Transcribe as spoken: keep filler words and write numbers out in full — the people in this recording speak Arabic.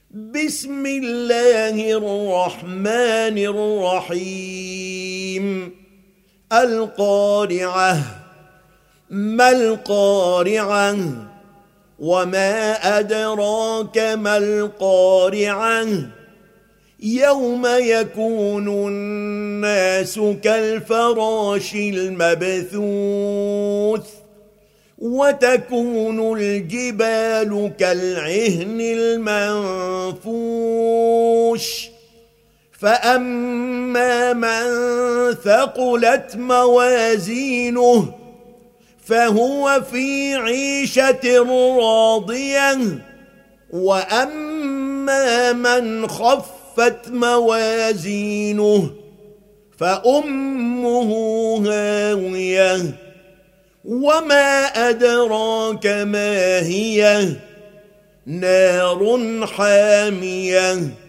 بسم الله الرحمن الرحيم القارعة ما القارعة وما أدراك ما القارعة يوم يكون الناس كالفراش المبثوث وتكون الجبال كالعهن المنفوش فأما من ثقلت موازينه فهو في عيشة راضية وأما من خفت موازينه فأمه هاوية وما أدراك ما هي نار حامية